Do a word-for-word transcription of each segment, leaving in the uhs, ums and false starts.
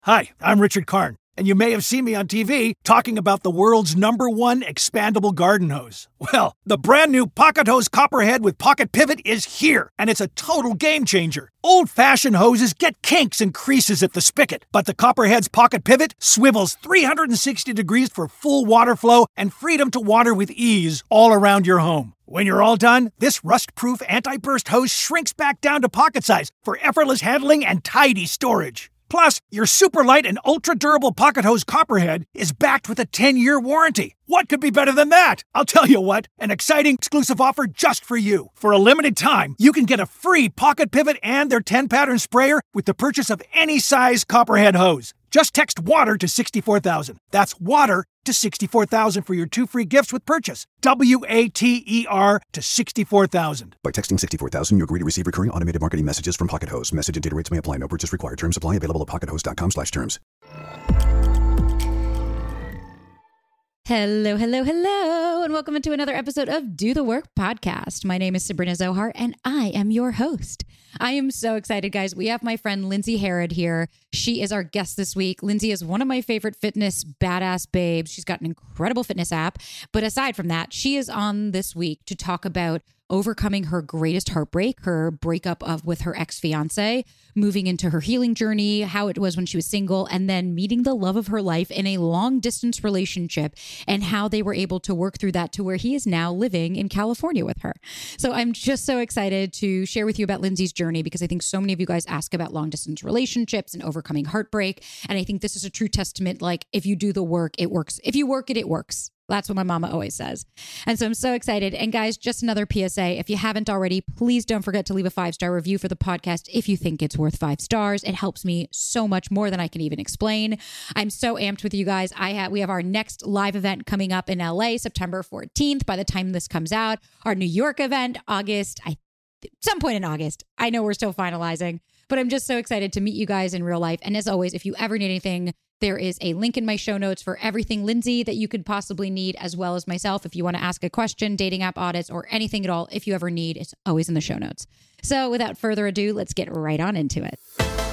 Hi, I'm Richard Karn, and you may have seen me on T V talking about the world's number one expandable garden hose. Well, the brand new Pocket Hose Copperhead with Pocket Pivot is here, and it's a total game changer. Old-fashioned hoses get kinks and creases at the spigot, but the Copperhead's Pocket Pivot swivels three hundred sixty degrees for full water flow and freedom to water with ease all around your home. When you're all done, this rust-proof anti-burst hose shrinks back down to pocket size for effortless handling and tidy storage. Plus, your super light and ultra-durable Pocket Hose Copperhead is backed with a ten-year warranty. What could be better than that? I'll tell you what, an exciting exclusive offer just for you. For a limited time, you can get a free Pocket Pivot and their ten-pattern sprayer with the purchase of any size Copperhead hose. Just text WATER to sixty-four thousand. That's WATER to sixty-four thousand for your two free gifts with purchase. W A T E R to sixty-four thousand. By texting sixty-four thousand, you agree to receive recurring automated marketing messages from Pocket Hose. Message and data rates may apply. No purchase required. Terms apply. Available at pockethose.com slash terms. Hello, hello, hello, and welcome into another episode of Do the Work Podcast. My name is Sabrina Zohar, and I am your host. I am so excited, guys. We have my friend Lindsay Herod here. She is our guest this week. Lindsay is one of my favorite fitness badass babes. She's got an incredible fitness app. But aside from that, she is on this week to talk about overcoming her greatest heartbreak, her breakup of with her ex-fiance, moving into her healing journey, how it was when she was single, and then meeting the love of her life in a long-distance relationship, and how they were able to work through that to where he is now living in California with her. So I'm just so excited to share with you about Lindsay's journey, because I think so many of you guys ask about long-distance relationships and overcoming heartbreak. And I think this is a true testament, like, if you do the work, it works. If you work it, it works. That's what my mama always says. And so I'm so excited. And guys, just another P S A. If you haven't already, please don't forget to leave a five-star review for the podcast if you think it's worth five stars. It helps me so much more than I can even explain. I'm so amped with you guys. I have, we have our next live event coming up in L A, September fourteenth. By the time this comes out, our New York event, August, I some point in August. I know we're still finalizing, but I'm just so excited to meet you guys in real life. And as always, if you ever need anything, there is a link in my show notes for everything Lindsay that you could possibly need, as well as myself. If you want to ask a question, dating app audits, or anything at all, if you ever need, it's always in the show notes. So without further ado, let's get right on into it.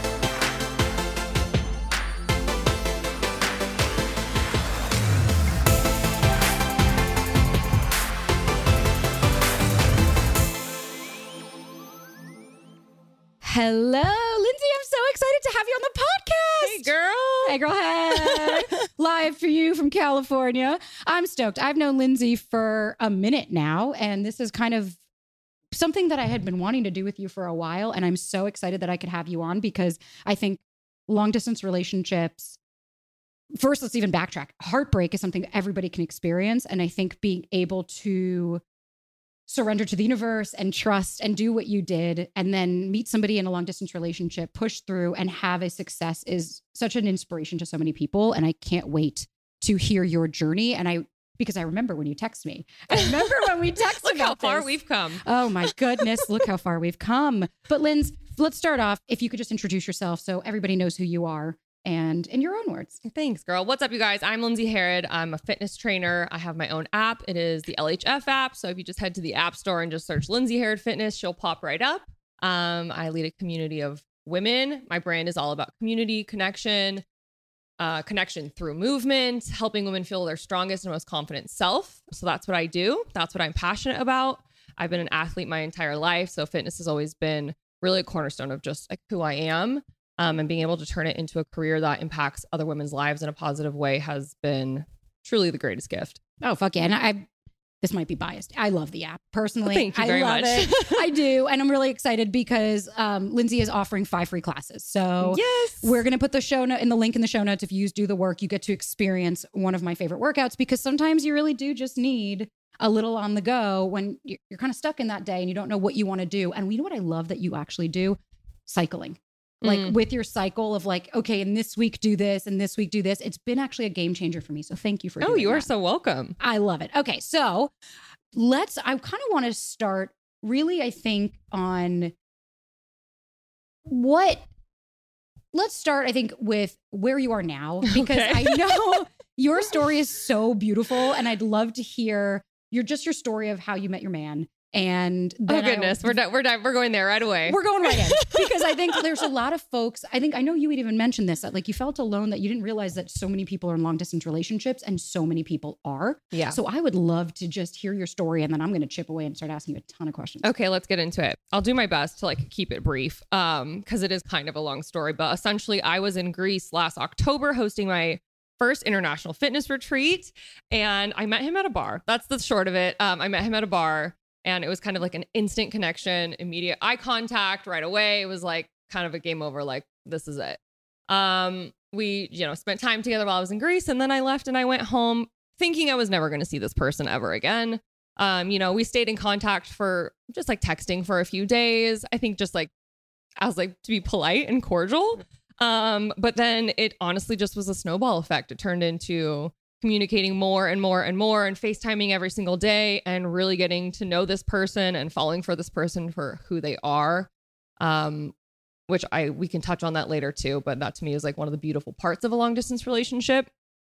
Hello, Lindsay. I'm so excited to have you on the podcast. Hey, girl. Hey, girl. Hey. Live for you from California. I'm stoked. I've known Lindsay for a minute now, and this is kind of something that I had been wanting to do with you for a while, and I'm so excited that I could have you on, because I think long-distance relationships, first, let's even backtrack. Heartbreak is something that everybody can experience, and I think being able to surrender to the universe and trust and do what you did, and then meet somebody in a long distance relationship, push through and have a success is such an inspiration to so many people. And I can't wait to hear your journey. And I, because I remember when you text me, I remember when we texted Look about how far this. we've come. Oh my goodness. Look how far we've come. But Linz, let's start off. If you could just introduce yourself so everybody knows who you are, and in your own words. Thanks, girl. What's up, you guys? I'm Lindsay Herod. I'm a fitness trainer. I have my own app. It is the L H F app. So if you just head to the app store and just search Lindsay Herod Fitness, she'll pop right up. Um, I lead a community of women. My brand is all about community, connection, uh, connection through movement, helping women feel their strongest and most confident self. So that's what I do. That's what I'm passionate about. I've been an athlete my entire life. So fitness has always been really a cornerstone of just like who I am. Um, and being able to turn it into a career that impacts other women's lives in a positive way has been truly the greatest gift. Oh, fuck yeah. And I, this might be biased. I love the app personally. Thank you very I love much. it. I do. And I'm really excited because um, Lindsay is offering five free classes. So yes, we're going to put the show note in the link in the show notes. If you use Do the Work, you get to experience one of my favorite workouts, because sometimes you really do just need a little on the go when you're, you're kind of stuck in that day and you don't know what you want to do. And you know what I love that you actually do? Cycling. Like mm. with your cycle of like, okay, and this week do this and this week do this. It's been actually a game changer for me. So thank you for doing Oh, you are that. so welcome. I love it. Okay, so let's, I kind of want to start really, I think, on what, let's start, I think, with where you are now, because Okay. I know your story is so beautiful and I'd love to hear your, just your story of how you met your man. And Oh then I- goodness, we're di- we're di- we're going there right away. we're going right in because I think there's a lot of folks. I think I know you had even mentioned this, that like you felt alone, that you didn't realize that so many people are in long distance relationships, and so many people are. Yeah. So I would love to just hear your story, and then I'm going to chip away and start asking you a ton of questions. Okay, let's get into it. I'll do my best to like keep it brief, um, because it is kind of a long story. But essentially, I was in Greece last October hosting my first international fitness retreat, and I met him at a bar. That's the short of it. Um, I met him at a bar. And it was kind of like an instant connection, immediate eye contact right away. It was like kind of a game over, like, this is it. Um, we, you know, spent time together while I was in Greece. And then I left and I went home thinking I was never going to see this person ever again. Um, you know, we stayed in contact for just like texting for a few days. I think just like, I was like, to be polite and cordial. Um, but then it honestly just was a snowball effect. It turned into communicating more and more and more and FaceTiming every single day and really getting to know this person and falling for this person for who they are. Um, which I, we can touch on that later too, but that to me is like one of the beautiful parts of a long distance relationship.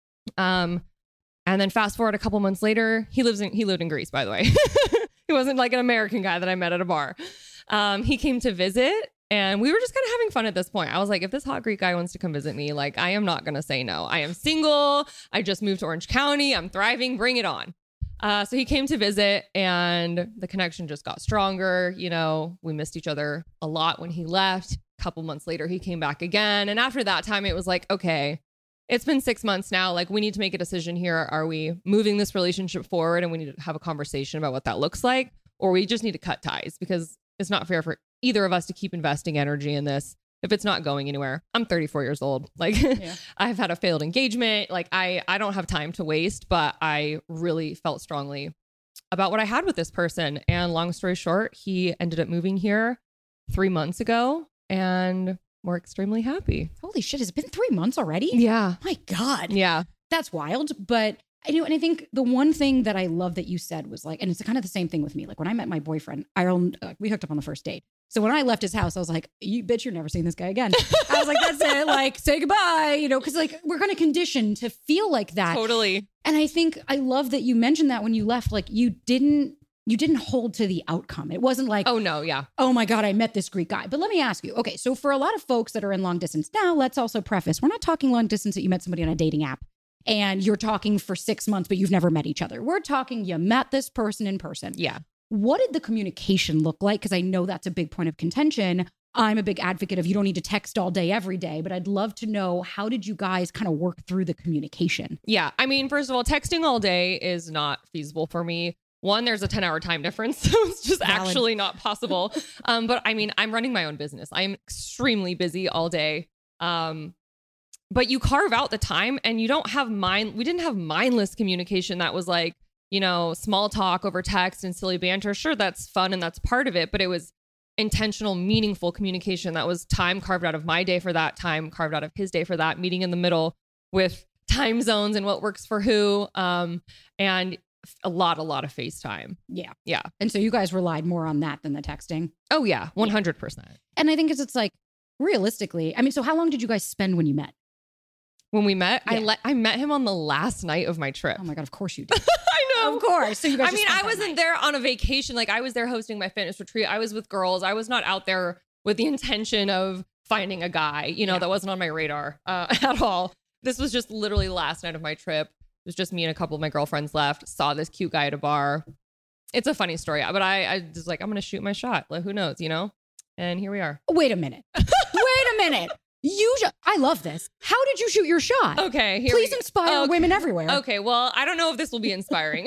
Um, and then fast forward a couple months later, he lives in, he lived in Greece, by the way. He wasn't like an American guy that I met at a bar. Um, he came to visit. And we were just kind of having fun at this point. I was like, if this hot Greek guy wants to come visit me, like, I am not going to say no. I am single. I just moved to Orange County. I'm thriving. Bring it on. Uh, so he came to visit and the connection just got stronger. You know, we missed each other a lot when he left. A couple months later, he came back again. And after that time, it was like, okay, it's been six months now. Like, we need to make a decision here. Are we moving this relationship forward? And we need to have a conversation about what that looks like. Or we just need to cut ties because it's not fair for either of us to keep investing energy in this if it's not going anywhere. I'm thirty-four years old. Like, yeah. I've had a failed engagement. Like, I, I don't have time to waste, but I really felt strongly about what I had with this person. And long story short, he ended up moving here three months ago and we're extremely happy. Holy shit. Has it been three months already? Yeah. My God. Yeah. That's wild. But I know, and I think the one thing that I love that you said was like, and it's kind of the same thing with me. Like when I met my boyfriend, I owned, uh, we hooked up on the first date. So when I left his house, I was like, you bitch, you're never seeing this guy again. I was like, that's it. Like, say goodbye, you know, because like we're kind of conditioned to feel like that. Totally. And I think I love that you mentioned that when you left, like you didn't, you didn't hold to the outcome. It wasn't like, oh no, yeah. Oh my God, I met this Greek guy. But let me ask you, okay, so for a lot of folks that are in long distance now, let's also preface, we're not talking long distance that you met somebody on a dating app and you're talking for six months, but you've never met each other. We're talking you met this person in person. Yeah. What did the communication look like? Because I know that's a big point of contention. I'm a big advocate of you don't need to text all day, every day, but I'd love to know, how did you guys kind of work through the communication? Yeah. I mean, first of all, texting all day is not feasible for me. One, there's a ten hour time difference, so it's just Valid. Actually not possible. um, but I mean, I'm running my own business. I'm extremely busy all day. Um, but you carve out the time and you don't have mind. We didn't have mindless communication that was like, you know, small talk over text and silly banter. Sure, that's fun and that's part of it, but it was intentional, meaningful communication that was time carved out of my day for that, time carved out of his day for that, meeting in the middle with time zones and what works for who. Um, and a lot, a lot of FaceTime. Yeah. Yeah. And so you guys relied more on that than the texting. Oh yeah. one hundred percent. And I think it's, it's like, realistically, I mean, so how long did you guys spend when you met? When we met, Yeah. I let, I met him on the last night of my trip. Oh my God, of course you did. I know. Of course. So you guys I just mean, spent I that wasn't night. there on a vacation. Like I was there hosting my fitness retreat. I was with girls. I was not out there with the intention of finding a guy, you know, Yeah. that wasn't on my radar uh, at all. This was just literally the last night of my trip. It was just me and a couple of my girlfriends left, saw this cute guy at a bar. It's a funny story, but I, I was like, I'm going to shoot my shot. Like, who knows, you know? And here we are. Wait a minute. Wait a minute. You, sh- I love this. How did you shoot your shot? Okay. Here Please we- inspire okay. women everywhere. Okay, well, I don't know if this will be inspiring,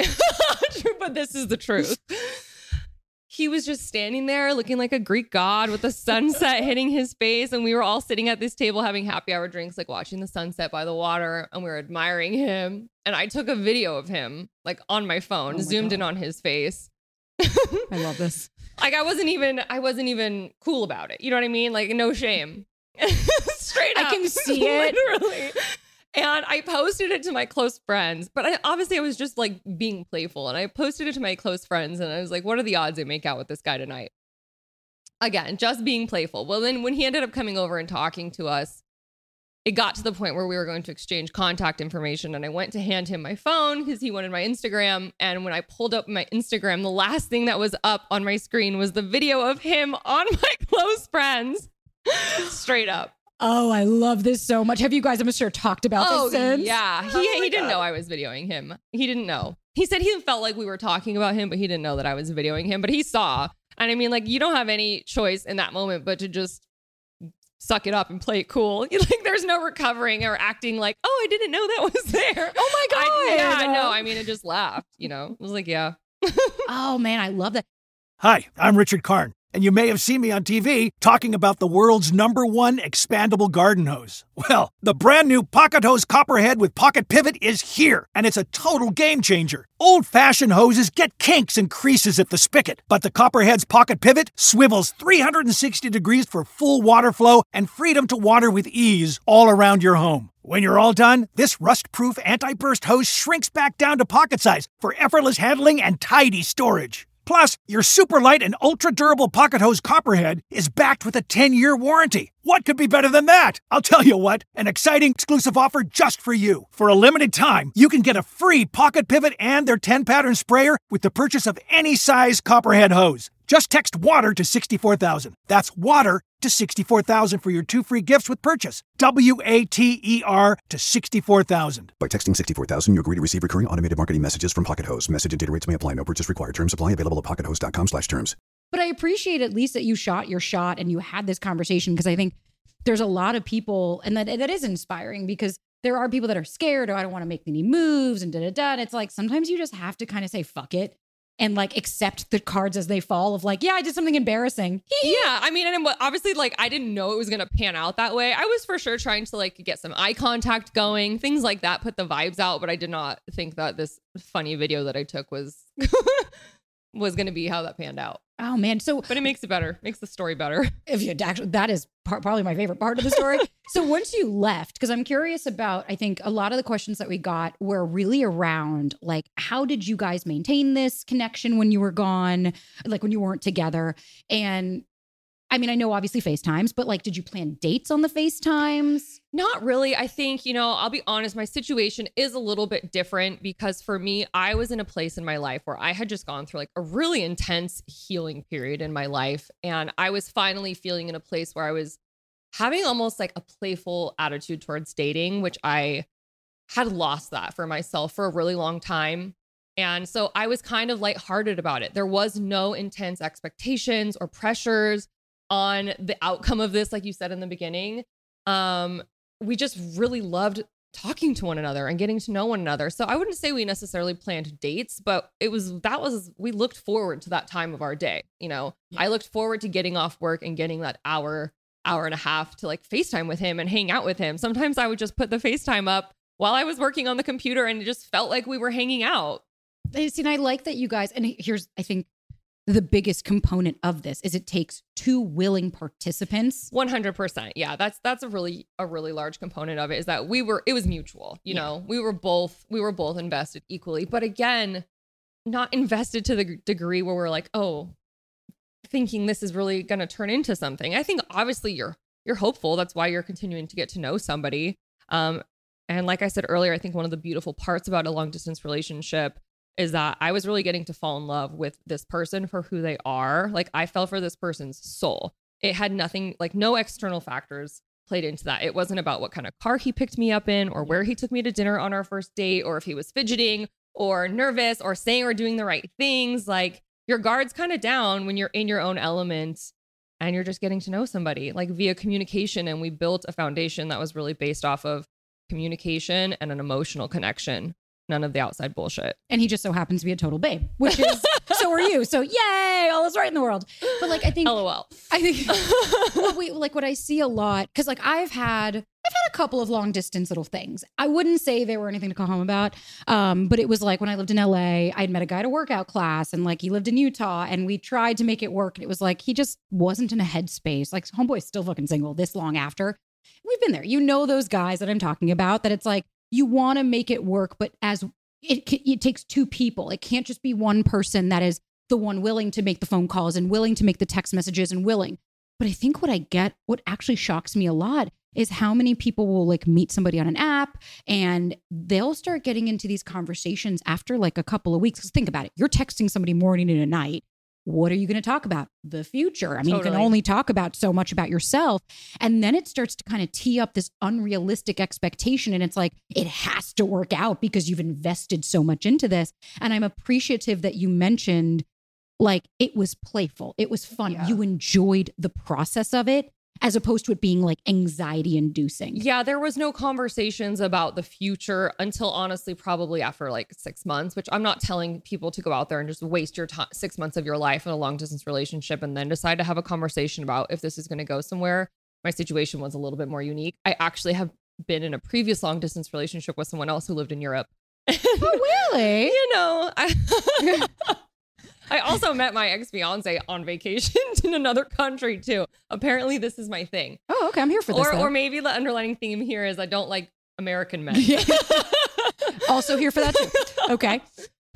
but this is the truth. He was just standing there looking like a Greek god with the sunset hitting his face. And we were all sitting at this table having happy hour drinks, like watching the sunset by the water. And we were admiring him. And I took a video of him like on my phone, Oh my zoomed God. in on his face. I love this. Like I wasn't even, I wasn't even cool about it. You know what I mean? Like no shame. Straight I up. can see it. Literally. And I posted it to my close friends, but I, obviously I was just like being playful, and I posted it to my close friends and I was like, what are the odds I make out with this guy tonight? Again, just being playful. Well, then when he ended up coming over and talking to us, it got to the point where we were going to exchange contact information, and I went to hand him my phone because he wanted my Instagram. And when I pulled up my Instagram, the last thing that was up on my screen was the video of him on my close friends. Straight up. Oh, I love this so much. Have you guys, I'm sure, talked about oh, this since? Yeah. He, oh he didn't God. know I was videoing him. He didn't know. He said he felt like we were talking about him, but he didn't know that I was videoing him. But he saw. And I mean, like, you don't have any choice in that moment but to just suck it up and play it cool. Like, there's no recovering or acting like, oh, I didn't know that was there. Oh my God. I, yeah, I know. I mean, it just laughed, you know. I was like, yeah. Oh man, I love that. Hi, I'm Richard Karn, and you may have seen me on T V talking about the world's number one expandable garden hose. Well, the brand new Pocket Hose Copperhead with Pocket Pivot is here, and it's a total game changer. Old-fashioned hoses get kinks and creases at the spigot, but the Copperhead's Pocket Pivot swivels three hundred sixty degrees for full water flow and freedom to water with ease all around your home. When you're all done, this rust-proof anti-burst hose shrinks back down to pocket size for effortless handling and tidy storage. Plus, your super light and ultra-durable Pocket Hose Copperhead is backed with a ten-year warranty. What could be better than that? I'll tell you what, an exciting exclusive offer just for you. For a limited time, you can get a free Pocket Pivot and their ten-pattern sprayer with the purchase of any size Copperhead hose. Just text WATER to sixty-four thousand. That's WATER to sixty-four thousand for your two free gifts with purchase. W A T E R to sixty-four thousand. By texting sixty-four thousand, you agree to receive recurring automated marketing messages from Pocket Hose. Message and data rates may apply. No purchase required. Terms apply. Available at pockethose.com slash terms. But I appreciate at least that you shot your shot and you had this conversation, because I think there's a lot of people, and that that is inspiring, because there are people that are scared, or I don't want to make any moves and da da da. And it's like, sometimes you just have to kind of say, fuck it. And like accept the cards as they fall of like, yeah, I did something embarrassing. Yeah, I mean, and obviously, like, I didn't know it was going to pan out that way. I was for sure trying to like get some eye contact going, things like that, put the vibes out. But I did not think that this funny video that I took was was going to be how that panned out. Oh man. So, but it makes it better, makes the story better. If you actually, that is par- probably my favorite part of the story. So once you left, because I'm curious about, I think a lot of the questions that we got were really around like, how did you guys maintain this connection when you were gone? Like when you weren't together? And I mean, I know obviously FaceTimes, but like, did you plan dates on the FaceTimes? Not really. I think, you know, I'll be honest, my situation is a little bit different because for me, I was in a place in my life where I had just gone through like a really intense healing period in my life. And I was finally feeling in a place where I was having almost like a playful attitude towards dating, which I had lost that for myself for a really long time. And so I was kind of lighthearted about it. There was no intense expectations or pressures on the outcome of this, like you said in the beginning. Um, we just really loved talking to one another and getting to know one another. So I wouldn't say we necessarily planned dates, but it was, that was, we looked forward to that time of our day. You know, yeah. I looked forward to getting off work and getting that hour, hour and a half to like FaceTime with him and hang out with him. Sometimes I would just put the FaceTime up while I was working on the computer and it just felt like we were hanging out. See, and I like that you guys, and here's, I think, the biggest component of this is it takes two willing participants. one hundred percent. Yeah, that's that's a really a really large component of it, is that we were, it was mutual, you yeah. know, we were both we were both invested equally, but again, not invested to the degree where we're like, oh, thinking this is really going to turn into something. I think obviously you're you're hopeful. That's why you're continuing to get to know somebody. Um, and like I said earlier, I think one of the beautiful parts about a long distance relationship is that I was really getting to fall in love with this person for who they are. Like I fell for this person's soul. It had nothing, like no external factors played into that. It wasn't about what kind of car he picked me up in or where he took me to dinner on our first date, or if he was fidgeting or nervous or saying or doing the right things. Like your guard's kind of down when you're in your own element and you're just getting to know somebody like via communication. And we built a foundation that was really based off of communication and an emotional connection. None of the outside bullshit. And he just so happens to be a total babe, which is, so are you. So yay, all is right in the world. But like, I think, LOL. I think what we, like what I see a lot, cause like I've had, I've had a couple of long distance little things. I wouldn't say they were anything to call home about. Um, but it was like when I lived in L A, I'd met a guy at a workout class and like he lived in Utah and we tried to make it work. And it was like, he just wasn't in a headspace. Like homeboy's still fucking single this long after. We've been there. You know, those guys that I'm talking about, that it's like, you want to make it work, but as it, it takes two people. It can't just be one person that is the one willing to make the phone calls and willing to make the text messages and willing. But I think what I get, what actually shocks me a lot is how many people will like meet somebody on an app and they'll start getting into these conversations after like a couple of weeks. Because think about it. You're texting somebody morning and at night. What are you going to talk about? The future. I mean, totally. You can only talk about so much about yourself. And then it starts to kind of tee up this unrealistic expectation. And it's like, it has to work out because you've invested so much into this. And I'm appreciative that you mentioned like it was playful. It was fun. Yeah. You enjoyed the process of it as opposed to it being like anxiety inducing. Yeah, there was no conversations about the future until honestly, probably after like six months, which I'm not telling people to go out there and just waste your time, six months of your life in a long distance relationship and then decide to have a conversation about if this is going to go somewhere. My situation was a little bit more unique. I actually have been in a previous long distance relationship with someone else who lived in Europe. Oh, really? You know, I I also met my ex-fiance on vacation in another country too. Apparently this is my thing. Oh, okay. I'm here for this. Or, or maybe the underlying theme here is I don't like American men. Also here for that too. Okay.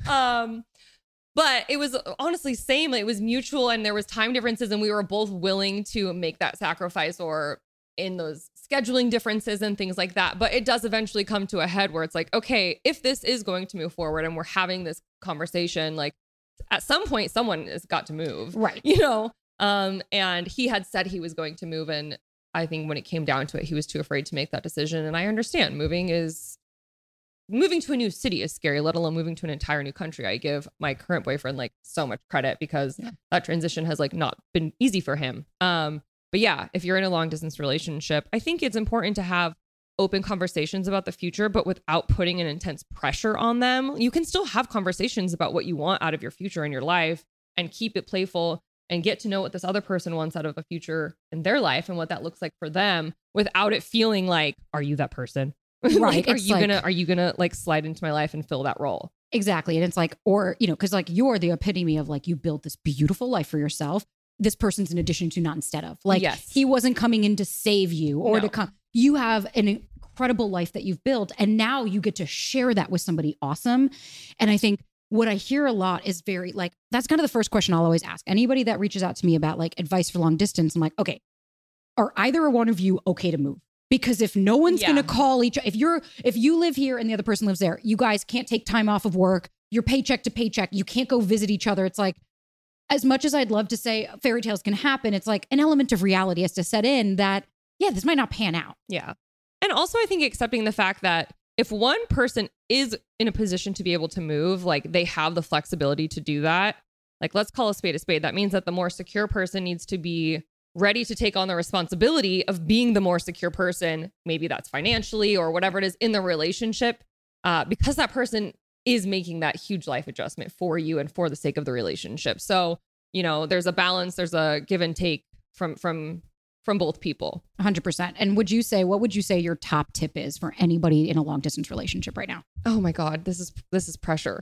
Um, but it was honestly same. It was mutual and there was time differences and we were both willing to make that sacrifice or in those scheduling differences and things like that. But it does eventually come to a head where it's like, okay, if this is going to move forward and we're having this conversation, like, at some point, someone has got to move, right? You know, um, and he had said he was going to move, and I think when it came down to it, he was too afraid to make that decision. And I understand moving is moving to a new city is scary, let alone moving to an entire new country. I give my current boyfriend like so much credit because yeah. that transition has like not been easy for him. Um, but yeah, if you're in a long distance relationship, I think it's important to have open conversations about the future, but without putting an intense pressure on them. You can still have conversations about what you want out of your future in your life and keep it playful and get to know what this other person wants out of a future in their life and what that looks like for them without it feeling like, are you that person? Right. Like, are it's you like, gonna, are you gonna like slide into my life and fill that role? Exactly. And it's like, or, you know, cause like you're the epitome of like, you built this beautiful life for yourself. This person's an addition to, not instead of. Like yes. he wasn't coming in to save you or no. to come. You have an incredible life that you've built. And now you get to share that with somebody awesome. And I think what I hear a lot is very like, that's kind of the first question I'll always ask anybody that reaches out to me about like advice for long distance. I'm like, okay, are either one of you okay to move? Because if no one's yeah. going to call each, if you're, if you live here and the other person lives there, you guys can't take time off of work, you're paycheck to paycheck, you can't go visit each other. It's like, as much as I'd love to say fairy tales can happen, it's like an element of reality has to set in that, yeah, this might not pan out. Yeah. And also I think accepting the fact that if one person is in a position to be able to move, like they have the flexibility to do that. Like, let's call a spade a spade. That means that the more secure person needs to be ready to take on the responsibility of being the more secure person. Maybe that's financially or whatever it is in the relationship, uh, because that person is making that huge life adjustment for you and for the sake of the relationship. So, you know, there's a balance, there's a give and take from, from, from both people. one hundred percent. And would you say, what would you say your top tip is for anybody in a long distance relationship right now? Oh my God, this is, this is pressure.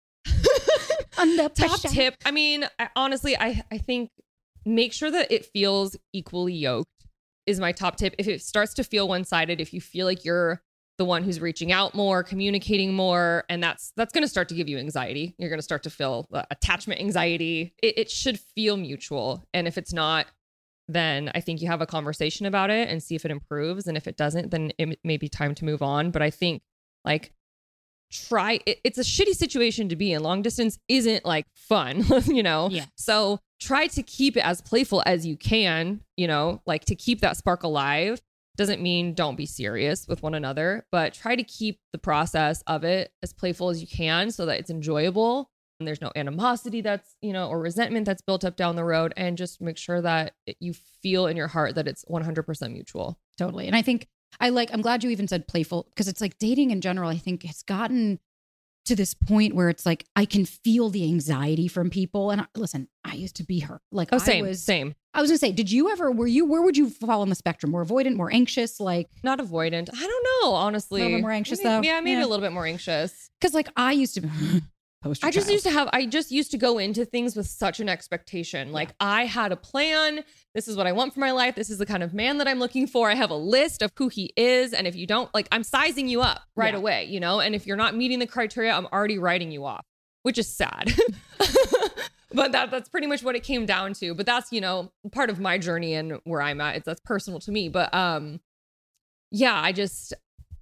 Under Top pressure. tip. I mean, I, honestly, I, I think make sure that it feels equally yoked is my top tip. If it starts to feel one-sided, if you feel like you're the one who's reaching out more, communicating more, and that's that's going to start to give you anxiety. You're going to start to feel uh, attachment anxiety. It, it should feel mutual. And if it's not, then I think you have a conversation about it and see if it improves. And if it doesn't, then it may be time to move on. But I think like try it, it's a shitty situation to be in. Long distance isn't like fun, you know? Yeah. So try to keep it as playful as you can, you know, like to keep that spark alive. Doesn't mean don't be serious with one another, but try to keep the process of it as playful as you can so that it's enjoyable and there's no animosity that's, you know, or resentment that's built up down the road, and just make sure that it, you feel in your heart that it's one hundred percent mutual. Totally. And I think I like, I'm glad you even said playful, because it's like dating in general, I think it's gotten to this point where it's like, I can feel the anxiety from people. And I, listen, I used to be her. Like, oh, same, I was, same. I was gonna say, did you ever, were you, where would you fall on the spectrum? More avoidant, more anxious? Like, not avoidant. I don't know, honestly. A little bit more anxious maybe, though? Yeah, maybe Yeah. a little bit more anxious. Cause like I used to poster I just child. used to have, I just used to go into things with such an expectation. Like, yeah. I had a plan. This is what I want for my life. This is the kind of man that I'm looking for. I have a list of who he is. And if you don't, like, I'm sizing you up right Yeah. away, you know? And if you're not meeting the criteria, I'm already writing you off, which is sad. but that that's pretty much what it came down to. But that's, you know, part of my journey and where I'm at. It's that's personal to me. But um, yeah, I just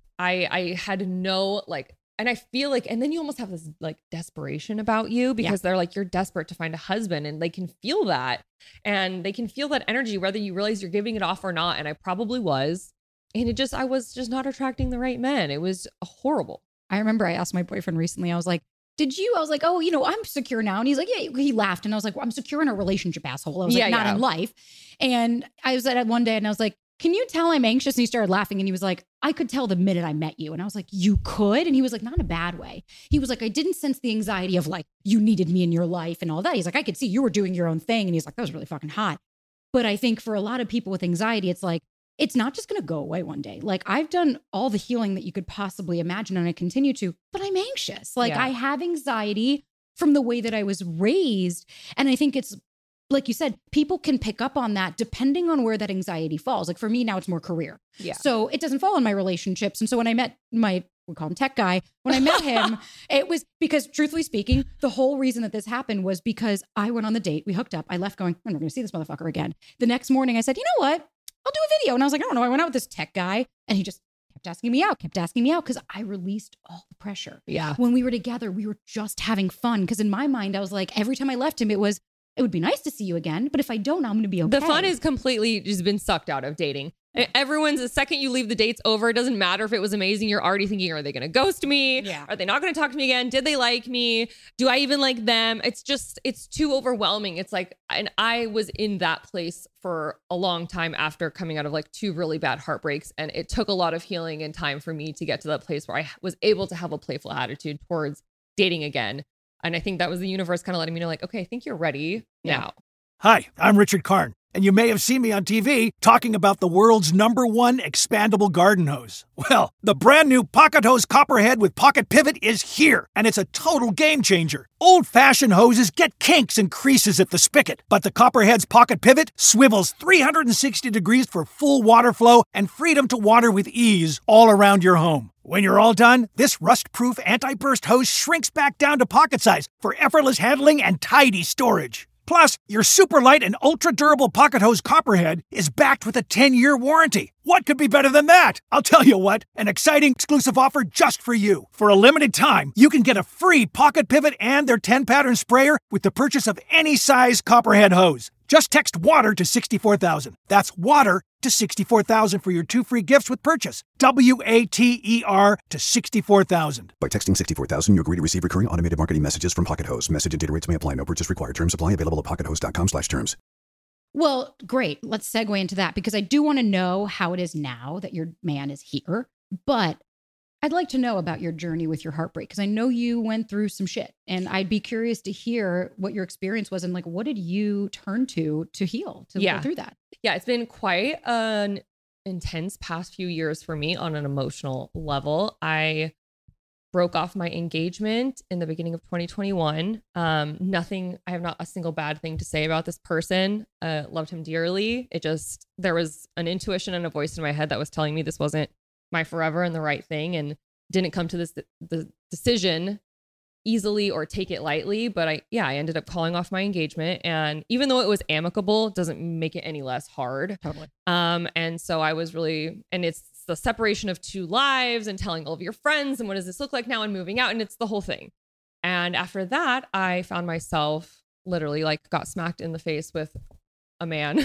I I had no like, and I feel like, and then you almost have this like desperation about you because yeah. they're like, you're desperate to find a husband, and they can feel that, and they can feel that energy, whether you realize you're giving it off or not. And I probably was, and it just, I was just not attracting the right men. It was horrible. I remember I asked my boyfriend recently, I was like, did you, I was like, oh, you know, I'm secure now. And he's like, yeah, he laughed. And I was like, well, I'm secure in a relationship, asshole. I was yeah, like, not yeah. in life. And I was at one day and I was like, can you tell I'm anxious? And he started laughing and he was like, I could tell the minute I met you. And I was like, you could? And he was like, not in a bad way. He was like, I didn't sense the anxiety of like, you needed me in your life and all that. He's like, I could see you were doing your own thing. And he's like, that was really fucking hot. But I think for a lot of people with anxiety, it's like, it's not just going to go away one day. Like I've done all the healing that you could possibly imagine and I continue to, but I'm anxious. Like yeah. I have anxiety from the way that I was raised. And I think it's, like you said, people can pick up on that depending on where that anxiety falls. Like for me now, it's more career. Yeah. So it doesn't fall in my relationships. And so when I met my, we call him tech guy, when I met him, it was because truthfully speaking, the whole reason that this happened was because I went on the date. We hooked up. I left going, I'm never going to see this motherfucker again. The next morning I said, you know what? I'll do a video. And I was like, I don't know. I went out with this tech guy and he just kept asking me out, kept asking me out because I released all the pressure. Yeah. When we were together, we were just having fun. Because in my mind, I was like, every time I left him, it was, it would be nice to see you again, but if I don't, I'm going to be okay. The fun is completely just been sucked out of dating. Everyone's, the second you leave the dates over, it doesn't matter if it was amazing. You're already thinking, are they going to ghost me? Yeah. Are they not going to talk to me again? Did they like me? Do I even like them? It's just, it's too overwhelming. It's like, and I was in that place for a long time after coming out of like two really bad heartbreaks. And it took a lot of healing and time for me to get to that place where I was able to have a playful attitude towards dating again. And I think that was the universe kind of letting me know like, okay, I think you're ready yeah. now. Hi, I'm Richard Karn, and you may have seen me on T V talking about the world's number one expandable garden hose. Well, the brand new Pocket Hose Copperhead with Pocket Pivot is here, and it's a total game changer. Old-fashioned hoses get kinks and creases at the spigot, but the Copperhead's Pocket Pivot swivels three hundred sixty degrees for full water flow and freedom to water with ease all around your home. When you're all done, this rust-proof anti-burst hose shrinks back down to pocket size for effortless handling and tidy storage. Plus, your super light and ultra-durable Pocket Hose Copperhead is backed with a ten-year warranty. What could be better than that? I'll tell you what, an exciting exclusive offer just for you. For a limited time, you can get a free Pocket Pivot and their ten-pattern sprayer with the purchase of any size Copperhead hose. Just text WATER to sixty-four thousand. That's WATER to sixty-four thousand for your two free gifts with purchase. W A T E R to sixty-four thousand. By texting sixty-four thousand, you agree to receive recurring automated marketing messages from Pocket Hose. Message and data rates may apply. No purchase required. Terms apply. Available at pockethose.com slash terms. Well, great. Let's segue into that because I do want to know how it is now that your man is here. But I'd like to know about your journey with your heartbreak because I know you went through some shit and I'd be curious to hear what your experience was and like, what did you turn to to heal, to yeah. go through that? Yeah, it's been quite an intense past few years for me on an emotional level. I broke off my engagement in the beginning of twenty twenty-one. Um, nothing, I have not a single bad thing to say about this person. Uh, loved him dearly. It just, there was an intuition and a voice in my head that was telling me this wasn't my forever and the right thing, and didn't come to this the decision easily or take it lightly. But I, yeah, I ended up calling off my engagement, and even though it was amicable, doesn't make it any less hard. Totally. Um, and so I was really, and it's the separation of two lives and telling all of your friends and what does this look like now and moving out, and it's the whole thing. And after that, I found myself literally like got smacked in the face with a man,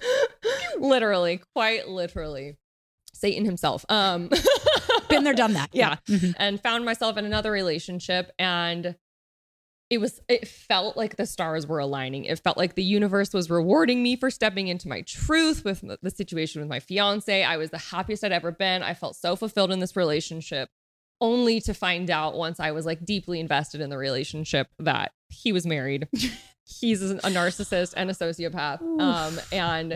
literally, quite literally. Satan himself. Um, Been there, done that. Yeah. Mm-hmm. And found myself in another relationship, and it was, it felt like the stars were aligning. It felt like the universe was rewarding me for stepping into my truth with the situation with my fiance. I was the happiest I'd ever been. I felt so fulfilled in this relationship, only to find out once I was like deeply invested in the relationship that he was married. He's a narcissist and a sociopath. Um, and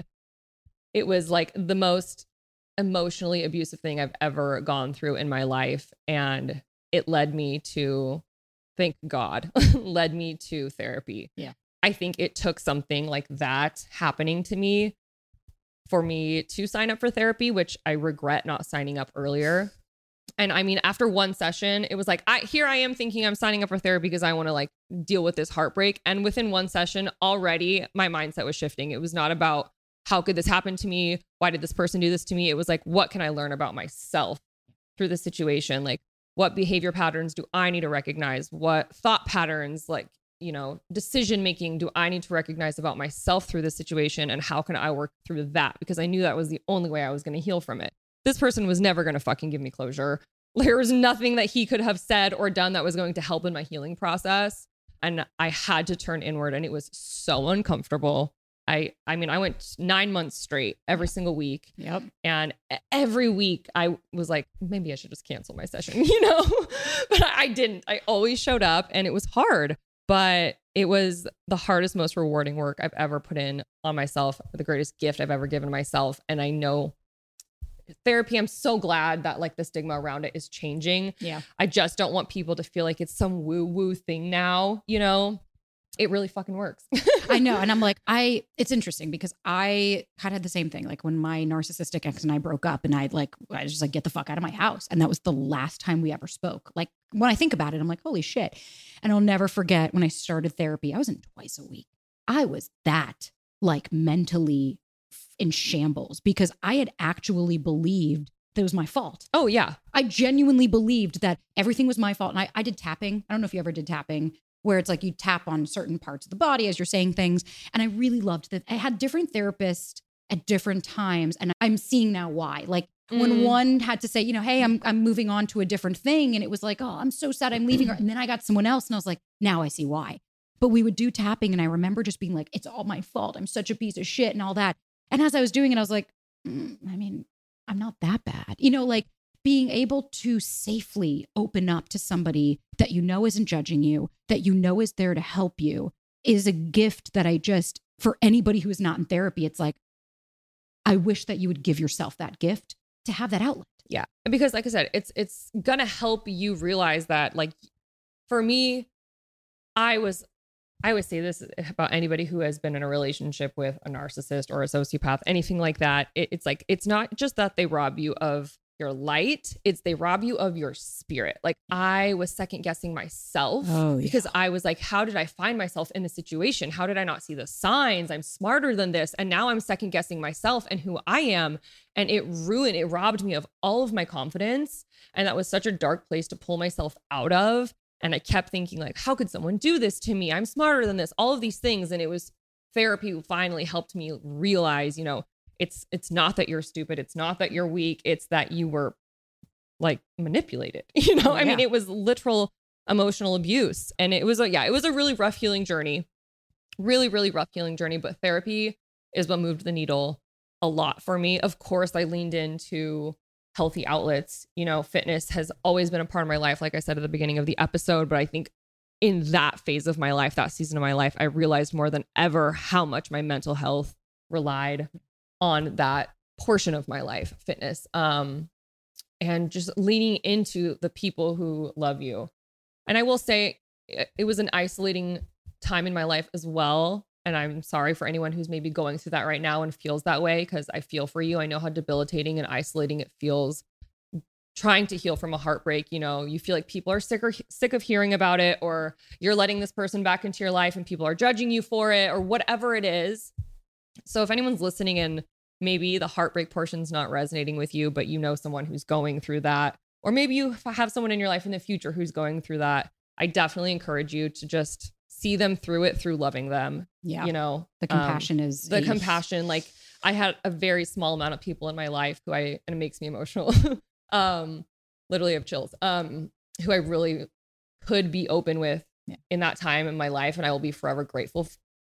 it was like the most emotionally abusive thing I've ever gone through in my life. And it led me to, thank God, led me to therapy. Yeah. I think it took something like that happening to me for me to sign up for therapy, which I regret not signing up earlier. And I mean, after one session, it was like, I here I am thinking I'm signing up for therapy because I want to like deal with this heartbreak. And within one session already, my mindset was shifting. It was not about how could this happen to me? Why did this person do this to me? It was like, what can I learn about myself through this situation? Like, what behavior patterns do I need to recognize? What thought patterns, like, you know, decision making do I need to recognize about myself through this situation? And how can I work through that? Because I knew that was the only way I was going to heal from it. This person was never going to fucking give me closure. There was nothing that he could have said or done that was going to help in my healing process. And I had to turn inward, and it was so uncomfortable. I, I mean, I went nine months straight every single week. Yep. And every week I was like, maybe I should just cancel my session, you know, but I didn't. I always showed up, and it was hard, but it was the hardest, most rewarding work I've ever put in on myself, the greatest gift I've ever given myself. And I know therapy, I'm so glad that like the stigma around it is changing. Yeah. I just don't want people to feel like it's some woo woo thing now, you know. It really fucking works. I know. And I'm like, I, it's interesting because I kind of had the same thing. Like when my narcissistic ex and I broke up, and I like, I was just like, get the fuck out of my house. And that was the last time we ever spoke. Like when I think about it, I'm like, holy shit. And I'll never forget when I started therapy, I was in twice a week. I was that like mentally in shambles because I had actually believed that it was my fault. Oh yeah. I genuinely believed that everything was my fault. And I, I did tapping. I don't know if you ever did tapping, where it's like you tap on certain parts of the body as you're saying things. And I really loved that. I had different therapists at different times. And I'm seeing now why. Like mm. when one had to say, you know, hey, I'm I'm moving on to a different thing. And it was like, oh, I'm so sad I'm leaving her. And then I got someone else and I was like, now I see why. But we would do tapping. And I remember just being like, it's all my fault. I'm such a piece of shit and all that. And as I was doing it, I was like, mm, I mean, I'm not that bad. You know, like being able to safely open up to somebody that you know isn't judging you, that you know is there to help you, is a gift that I just, for anybody who is not in therapy, it's like, I wish that you would give yourself that gift to have that outlet. Yeah. Because like I said, it's, it's going to help you realize that, like, for me, I was, I always say this about anybody who has been in a relationship with a narcissist or a sociopath, anything like that. It, it's like, it's not just that they rob you of your light, it's they rob you of your spirit. Like I was second guessing myself oh, yeah. because I was like, how did I find myself in this situation? How did I not see the signs? I'm smarter than this. And now I'm second guessing myself and who I am. And it ruined, it robbed me of all of my confidence. And that was such a dark place to pull myself out of. And I kept thinking like, how could someone do this to me? I'm smarter than this, all of these things. And it was therapy who finally helped me realize, you know, It's it's not that you're stupid. It's not that you're weak. It's that you were like manipulated. You know, I yeah. mean, it was literal emotional abuse. And it was a, yeah, it was a really rough healing journey, really, really rough healing journey. But therapy is what moved the needle a lot for me. Of course, I leaned into healthy outlets. You know, fitness has always been a part of my life, like I said at the beginning of the episode. But I think in that phase of my life, that season of my life, I realized more than ever how much my mental health relied on that portion of my life, fitness, um, and just leaning into the people who love you. And I will say it, it was an isolating time in my life as well. And I'm sorry for anyone who's maybe going through that right now and feels that way, because I feel for you. I know how debilitating and isolating it feels trying to heal from a heartbreak. You know, you feel like people are sick or sick of hearing about it, or you're letting this person back into your life and people are judging you for it, or whatever it is. So if anyone's listening and maybe the heartbreak portion's not resonating with you, but you know someone who's going through that, or maybe you have someone in your life in the future who's going through that, I definitely encourage you to just see them through it through loving them. Yeah. You know, the compassion um, is the a- compassion. Like I had a very small amount of people in my life who I, and it makes me emotional, um, literally have chills, um, who I really could be open with yeah. in that time in my life. And I will be forever grateful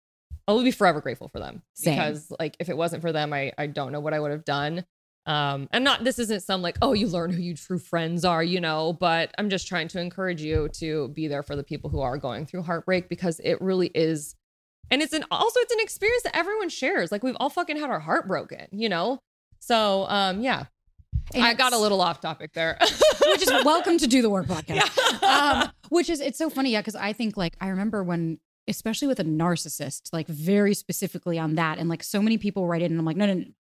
I will be forever grateful for them. Same. Because like, if it wasn't for them, I, I don't know what I would have done. Um, and not, this isn't some like, oh, you learn who your true friends are, you know, but I'm just trying to encourage you to be there for the people who are going through heartbreak, because it really is. And it's an, also it's an experience that everyone shares. Like we've all fucking had our heart broken, you know? So, um, yeah, and I got a little off topic there. Which is welcome to Do the Work podcast. Yeah. um, which is, it's so funny. Yeah. Cause I think like, I remember when, especially with a narcissist, like very specifically on that. And like so many people write in and I'm like, no, no, no,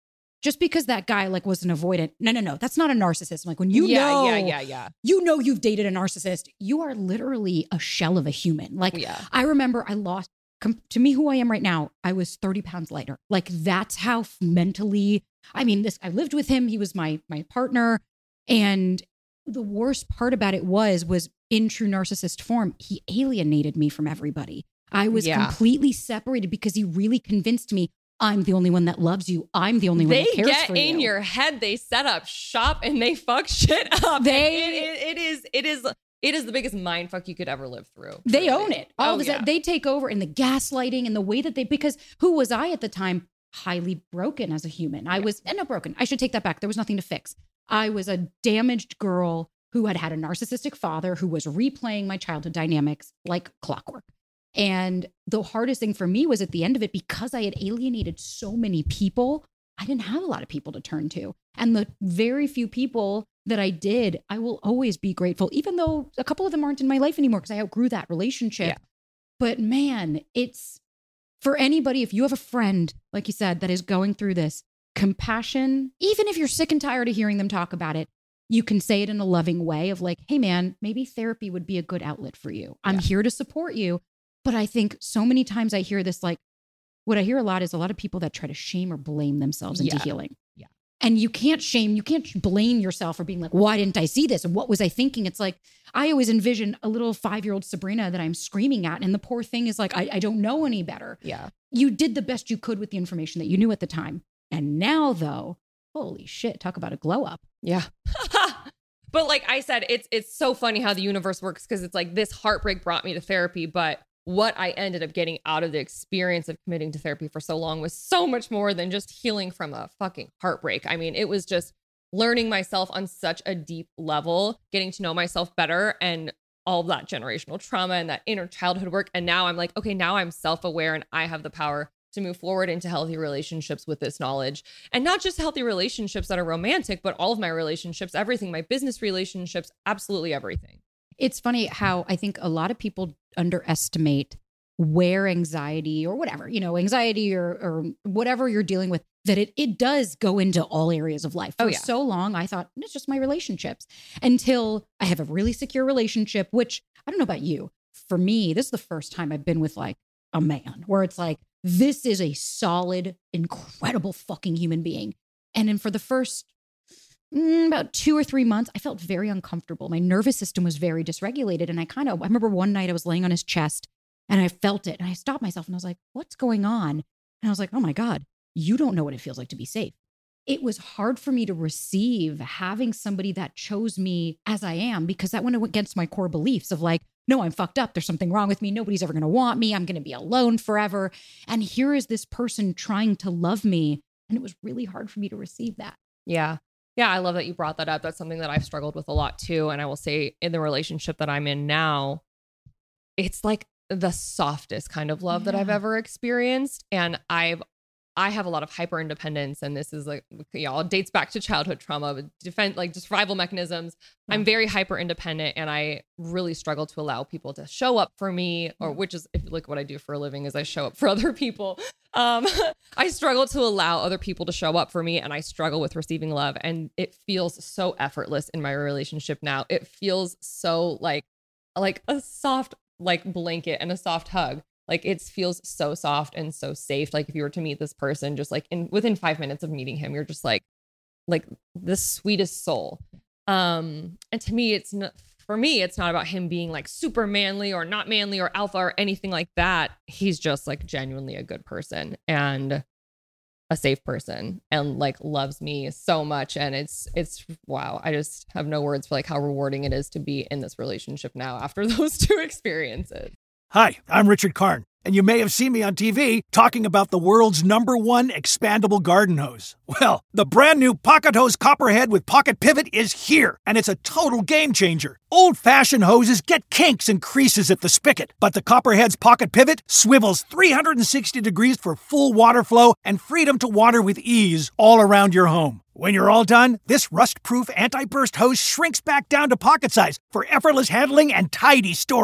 just because that guy like was an avoidant. No, no, no. That's not a narcissist. Like when you yeah, know, yeah, yeah, yeah. you know, you've dated a narcissist, you are literally a shell of a human. Like Yeah. I remember I lost, com- to me, who I am right now, I was thirty pounds lighter. Like that's how f- mentally, I mean, this, I lived with him. He was my, my partner. And the worst part about it was, was in true narcissist form, he alienated me from everybody. I was Yeah. completely separated because he really convinced me I'm the only one that loves you. I'm the only one They that cares get for in you. your head. They set up shop and they fuck shit up. They- And it, it, it is, it is, it is the biggest mind fuck you could ever live through. They truly. own it. All Oh, of a yeah. sudden, they take over in the gaslighting and the way that they, because who was I at the time? Highly broken as a human. I was, and not broken. I should take that back. There was nothing to fix. I was a damaged girl who had had a narcissistic father who was replaying my childhood dynamics like clockwork. And the hardest thing for me was at the end of it, because I had alienated so many people, I didn't have a lot of people to turn to. And the very few people that I did, I will always be grateful, even though a couple of them aren't in my life anymore because I outgrew that relationship. Yeah. But man, it's for anybody, if you have a friend, like you said, that is going through this, compassion, even if you're sick and tired of hearing them talk about it, you can say it in a loving way of like, hey man, maybe therapy would be a good outlet for you. I'm Yeah. here to support you. But I think so many times I hear this, like what I hear a lot is a lot of people that try to shame or blame themselves into Yeah. healing. Yeah. And you can't shame, you can't blame yourself for being like, why didn't I see this? And what was I thinking? It's like, I always envision a little five-year-old Sabrina that I'm screaming at. And the poor thing is like, I, I don't know any better. Yeah. You did the best you could with the information that you knew at the time. And now though, holy shit, talk about a glow up. Yeah. But like I said, it's it's so funny how the universe works because it's like this heartbreak brought me to therapy, but what I ended up getting out of the experience of committing to therapy for so long was so much more than just healing from a fucking heartbreak. I mean, it was just learning myself on such a deep level, getting to know myself better and all of that generational trauma and that inner childhood work. And now I'm like, okay, now I'm self-aware and I have the power to move forward into healthy relationships with this knowledge. And not just healthy relationships that are romantic, but all of my relationships, everything, my business relationships, absolutely everything. It's funny how I think a lot of people underestimate where anxiety or whatever, you know, anxiety or, or whatever you're dealing with, that it, it does go into all areas of life. For Oh, yeah. so long, I thought it's just my relationships until I have a really secure relationship, which I don't know about you. For me, this is the first time I've been with like a man where it's like, this is a solid, incredible fucking human being. And then for the first mm, about two or three months, I felt very uncomfortable. My nervous system was very dysregulated. And I kind of, I remember one night I was laying on his chest and I felt it and I stopped myself and I was like, what's going on? And I was like, oh my God, you don't know what it feels like to be safe. It was hard for me to receive having somebody that chose me as I am, because that went against my core beliefs of like, no, I'm fucked up. There's something wrong with me. Nobody's ever going to want me. I'm going to be alone forever. And here is this person trying to love me. And it was really hard for me to receive that. Yeah. Yeah. I love that you brought that up. That's something that I've struggled with a lot too. And I will say in the relationship that I'm in now, it's like the softest kind of love that I've Yeah. ever experienced. And I've, I have a lot of hyper independence, and this is like, you know, it dates back to childhood trauma, but defense, like just survival mechanisms. Yeah. I'm very hyper independent, and I really struggle to allow people to show up for me, or which is, if you look what I do for a living is I show up for other people. Um, I struggle to allow other people to show up for me, and I struggle with receiving love. And it feels so effortless in my relationship now. It feels so like, like a soft, like blanket and a soft hug. Like it feels so soft and so safe. Like if you were to meet this person, just like in within five minutes of meeting him, you're just like, like the sweetest soul. Um, and to me, it's not, for me, it's not about him being like super manly or not manly or alpha or anything like that. He's just like genuinely a good person and a safe person and like loves me so much. And it's, it's wow. I just have no words for like how rewarding it is to be in this relationship now after those two experiences. Hi, I'm Richard Karn, and you may have seen me on T V talking about the world's number one expandable garden hose. Well, the brand new Pocket Hose Copperhead with Pocket Pivot is here, and it's a total game changer. Old-fashioned hoses get kinks and creases at the spigot, but the Copperhead's Pocket Pivot swivels three hundred sixty degrees for full water flow and freedom to water with ease all around your home. When you're all done, this rust-proof anti-burst hose shrinks back down to pocket size for effortless handling and tidy storage.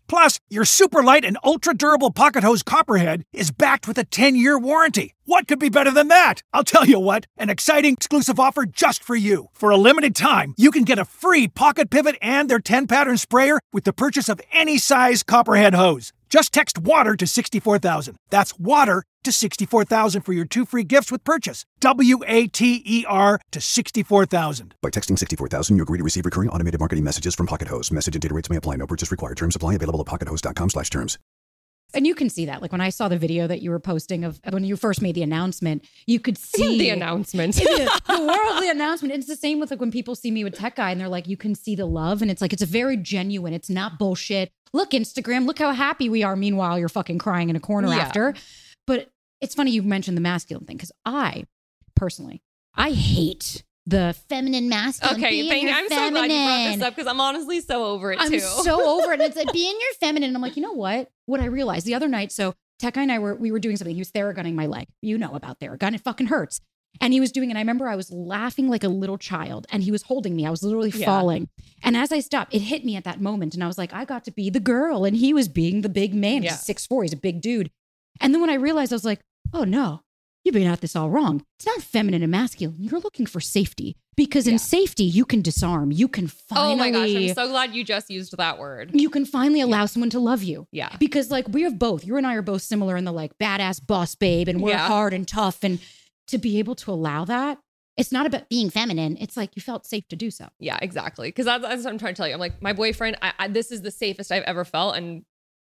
Plus, your super light and ultra durable pocket hose Copperhead is backed with a ten-year warranty. What could be better than that? I'll tell you what, an exciting exclusive offer just for you. For a limited time, you can get a free Pocket Pivot and their ten-pattern sprayer with the purchase of any size Copperhead hose. Just text WATER to sixty-four thousand. That's WATER to sixty-four thousand for your two free gifts with purchase. W A T E R to sixty-four thousand. By texting sixty-four thousand, you agree to receive recurring automated marketing messages from Pocket Hose. Message and data rates may apply. No purchase required. Terms apply. Available at pockethose.com slash terms. And you can see that. Like when I saw the video that you were posting of when you first made the announcement, you could see the announcement. the, the worldly announcement. It's the same with like when people see me with Tech Guy and they're like, you can see the love. And it's like, it's a very genuine. It's not bullshit. Look, Instagram, look how happy we are. Meanwhile, you're fucking crying in a corner Yeah. after. But it's funny you mentioned the masculine thing because I personally, I hate the feminine masculine. Okay, being thank you. your I'm so glad you brought feminine. this up because I'm honestly so over it I'm too. so over it. And it's like being your feminine. And I'm like, you know what? What I realized the other night. So Tech Guy and I were we were doing something. He was Theragunning my leg. You know about Theragun. It fucking hurts. And he was doing, and I remember I was laughing like a little child and he was holding me. I was literally Yeah. falling. And as I stopped, it hit me at that moment. And I was like, I got to be the girl. And he was being the big man. Yeah. He's six foot four. He's a big dude. And then when I realized, I was like, oh no, you've been at this all wrong. It's not feminine and masculine. You're looking for safety because in Yeah. safety, you can disarm. You can finally. Oh my gosh, I'm so glad you just used that word. You can finally allow someone to love you. Yeah. Because like we have both, you and I are both similar in the like badass boss babe and we're Yeah. hard and tough. And to be able to allow that, it's not about being feminine. It's like you felt safe to do so. Yeah, exactly. Because that's, that's what I'm trying to tell you. I'm like, my boyfriend, I, I, this is the safest I've ever felt. And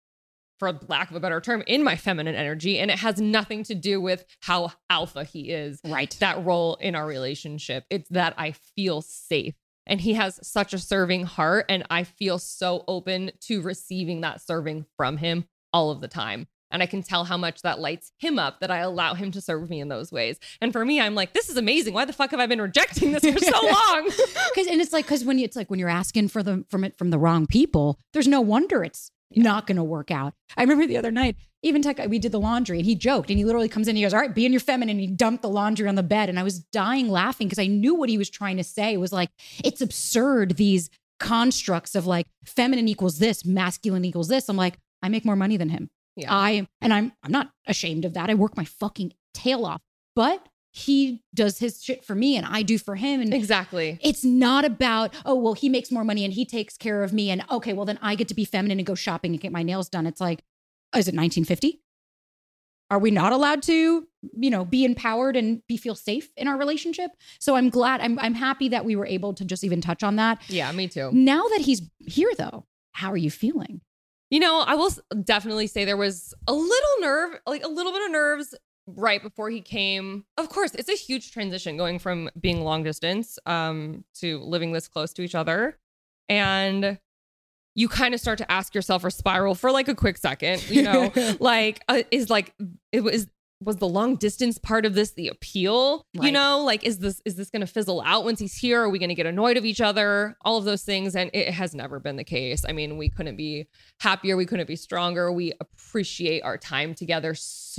for lack of a better term, in my feminine energy. And it has nothing to do with how alpha he is. Right. That role in our relationship. It's that I feel safe. And he has such a serving heart. And I feel so open to receiving that serving from him all of the time. And I can tell how much that lights him up that I allow him to serve me in those ways. And for me, I'm like, this is amazing. Why the fuck have I been rejecting this for so long? Because and it's like because when you, it's like when you're asking for the from it from the wrong people, there's no wonder it's not going to work out. I remember the other night, even Tech Guy, we did the laundry and he joked and he literally comes in and he goes, all right, be in your feminine. And he dumped the laundry on the bed. And I was dying laughing because I knew what he was trying to say. It was like, it's absurd, these constructs of like feminine equals this, masculine equals this. I'm like, I make more money than him. Yeah. I and I'm I'm not ashamed of that. I work my fucking tail off. But he does his shit for me and I do for him. And Exactly. it's not about, oh, well, he makes more money and he takes care of me. And okay, well, then I get to be feminine and go shopping and get my nails done. It's like, is it nineteen fifty? Are we not allowed to, you know, be empowered and be feel safe in our relationship? So I'm glad, I'm I'm happy that we were able to just even touch on that. Yeah, me too. Now that he's here though, how are you feeling? You know, I will s- definitely say there was a little nerve, like a little bit of nerves right before he came. Of course, it's a huge transition going from being long distance um, to living this close to each other. And you kind of start to ask yourself or spiral for like a quick second, you know, like uh, is like, it was, was the long distance part of this the appeal? You Right. know, like, is this, is this going to fizzle out once he's here? Are we going to get annoyed of each other? All of those things. And it has never been the case. I mean, we couldn't be happier. We couldn't be stronger. We appreciate our time together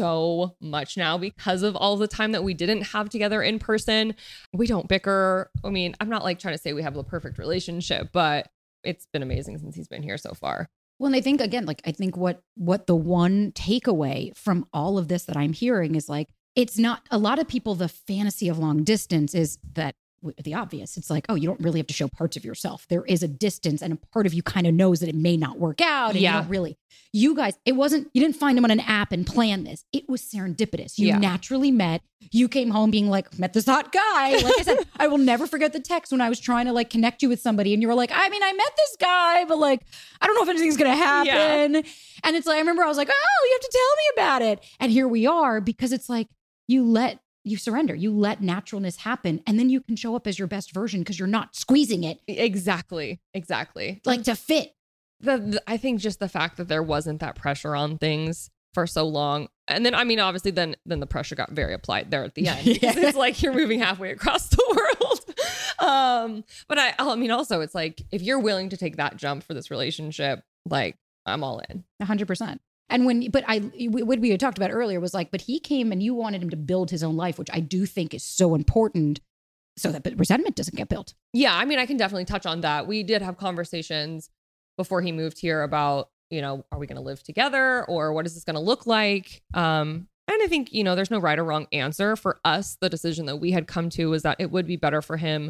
so much now because of all the time that we didn't have together in person. We don't bicker. I mean, I'm not like trying to say we have the perfect relationship, but it's been amazing since he's been here so far. Well, and I think again, like I think what what the one takeaway from all of this that I'm hearing is like, it's not a lot of people, the fantasy of long distance is that the obvious. It's like, oh, you don't really have to show parts of yourself. There is a distance and a part of you kind of knows that it may not work out. And Yeah. you don't really, you guys, it wasn't, you didn't find him on an app and plan this. It was serendipitous. You Yeah. naturally met. You came home being like, met this hot guy. Like I said, I will never forget the text when I was trying to like connect you with somebody and you were like, I mean, I met this guy, but like, I don't know if anything's going to happen. And it's like, I remember I was like, oh, you have to tell me about it. And here we are because it's like, you let, you surrender, you let naturalness happen. And then you can show up as your best version because you're not squeezing it Exactly. Exactly. like to fit. the, the I think just the fact that there wasn't that pressure on things for so long. And then, I mean, obviously then, then the pressure got very applied there at the end. Because Yeah. it's like you're moving halfway across the world. Um, but I, I mean, also it's like, if you're willing to take that jump for this relationship, like I'm all in. A hundred percent. And when, but I, what we had talked about earlier was like, but he came and you wanted him to build his own life, which I do think is so important so that resentment doesn't get built. Yeah. I mean, I can definitely touch on that. We did have conversations before he moved here about you know, are we going to live together or what is this going to look like? Um, and I think, you know, there's no right or wrong answer. For us, the decision that we had come to was that it would be better for him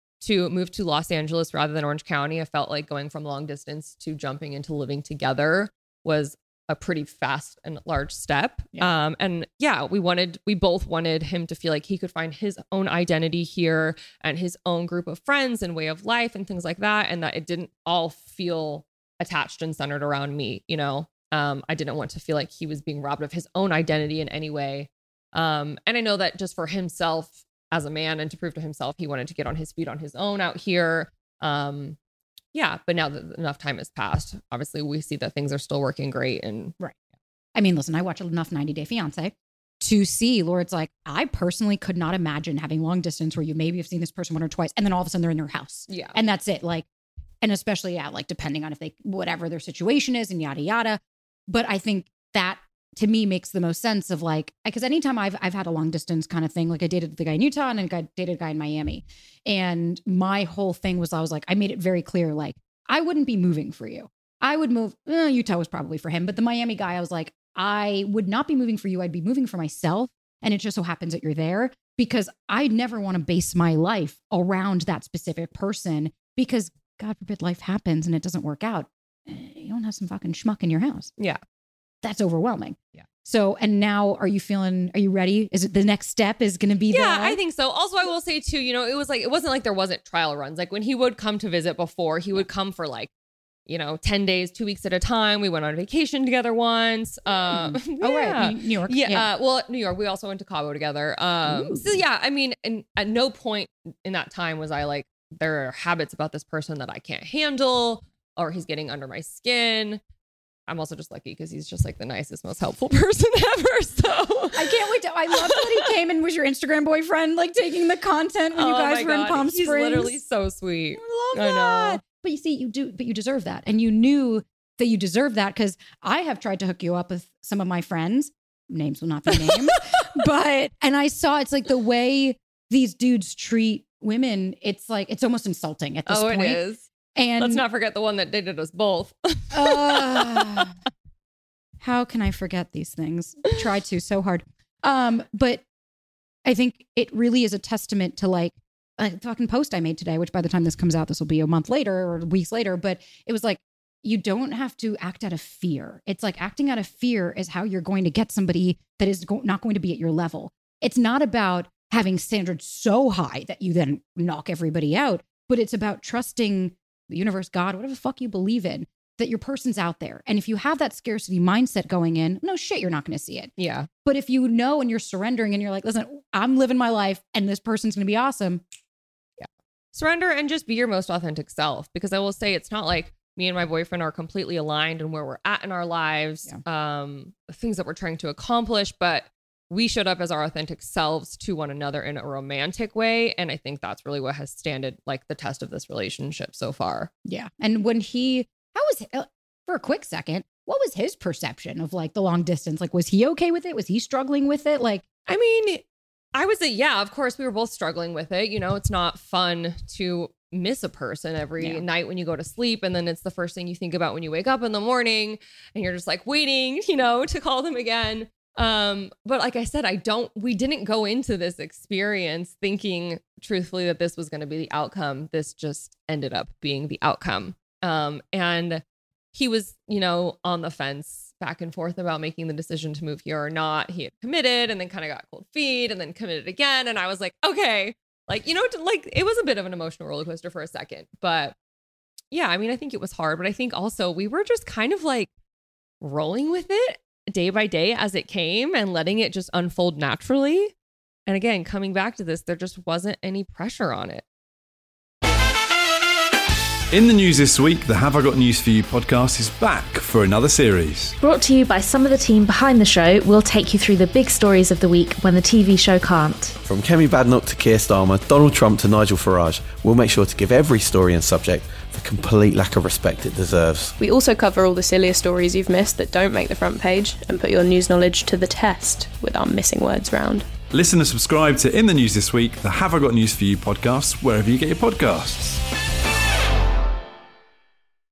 to move to Los Angeles rather than Orange County. I felt like going from long distance to jumping into living together was a pretty fast and large step. Yeah. Um, and yeah, we wanted, we both wanted him to feel like he could find his own identity here and his own group of friends and way of life and things like that. And that it didn't all feel attached and centered around me. You know, um, I didn't want to feel like he was being robbed of his own identity in any way. Um, and I know that just for himself as a man and to prove to himself, he wanted to get on his feet on his own out here. Um, Yeah, but now that enough time has passed, obviously we see that things are still working great. And right. I mean, listen, I watch enough ninety Day Fiance to see Lord's like, I personally could not imagine having long distance where you maybe have seen this person one or twice and then all of a sudden they're in your house. Yeah. And that's it. Like, and especially, yeah, like depending on if they, whatever their situation is and yada, yada. But I think that to me makes the most sense of like, because anytime I've I've had a long distance kind of thing, like I dated the guy in Utah and I dated a guy in Miami. And my whole thing was, I was like, I made it very clear, like, I wouldn't be moving for you. I would move, eh, Utah was probably for him, but the Miami guy, I was like, I would not be moving for you. I'd be moving for myself. And it just so happens that you're there because I never want to base my life around that specific person because God forbid life happens and it doesn't work out. You don't have some fucking schmuck in your house. Yeah. That's overwhelming. Yeah. So, and now are you feeling, are you ready? Is it the next step is going to be Yeah, the- I think so. Also, I will say too, you know, it was like, it wasn't like there wasn't trial runs. Like when he would come to visit before, he would come for like, you know, ten days, two weeks at a time. We went on vacation together once. Um, mm. Oh, yeah. right. New York. Yeah. yeah. Uh, well, New York, we also went to Cabo together. Um, so yeah, I mean, and at no point in that time was I like, there are habits about this person that I can't handle or he's getting under my skin. I'm also just lucky because he's just like the nicest, most helpful person ever. So I can't wait to, I love that he came and was your Instagram boyfriend, like taking the content when you oh guys my were in God. Palm he's Springs. literally so sweet. I love I that. know. But you see, you do, but you deserve that. And you knew that you deserve that because I have tried to hook you up with some of my friends. Names will not be named. But, and I saw it's like the way these dudes treat women, it's like, it's almost insulting at this oh, point. it is. And let's not forget the one that dated us both. uh, how can I forget these things? I try to so hard. Um, but I think it really is a testament to like a fucking post I made today, which by the time this comes out, this will be a month later or weeks later. But it was like, you don't have to act out of fear. It's like acting out of fear is how you're going to get somebody that is go- not going to be at your level. It's not about having standards so high that you then knock everybody out, but it's about trusting the universe, God, whatever the fuck you believe in, that your person's out there. And if you have that scarcity mindset going in, no shit, you're not going to see it. Yeah. But if you know and you're surrendering and you're like, listen, I'm living my life and this person's going to be awesome. Yeah. Surrender and just be your most authentic self. Because I will say it's not like me and my boyfriend are completely aligned in where we're at in our lives, yeah. um, the things that we're trying to accomplish, but we showed up as our authentic selves to one another in a romantic way. And I think that's really what has standed like the test of this relationship so far. Yeah. And when he, how was, for a quick second, what was his perception of like the long distance? Like, was he okay with it? Was he struggling with it? Like, I mean, I would say, yeah, of course we were both struggling with it. You know, it's not fun to miss a person every yeah. night when you go to sleep. And then it's the first thing you think about when you wake up in the morning and you're just like waiting, you know, to call them again. Um, but like I said, I don't, we didn't go into this experience thinking truthfully that this was going to be the outcome. This just ended up being the outcome. Um, and he was, you know, on the fence back and forth about making the decision to move here or not. He had committed and then kind of got cold feet and then committed again. And I was like, okay, like, you know, like it was a bit of an emotional roller coaster for a second, but yeah, I mean, I think it was hard, but I think also we were just kind of like rolling with it day by day as it came and letting it just unfold naturally. And again, coming back to this, there just wasn't any pressure on it. In the news this week, the Have I Got News For You podcast is back for another series. Brought to you by some of the team behind the show, we'll take you through the big stories of the week when the T V show can't. From Kemi Badnoch to Keir Starmer, Donald Trump to Nigel Farage, we'll make sure to give every story and subject the complete lack of respect it deserves. We also cover all the sillier stories you've missed that don't make the front page and put your news knowledge to the test with our missing words round. Listen and subscribe to In the News This Week, the Have I Got News For You podcast, wherever you get your podcasts.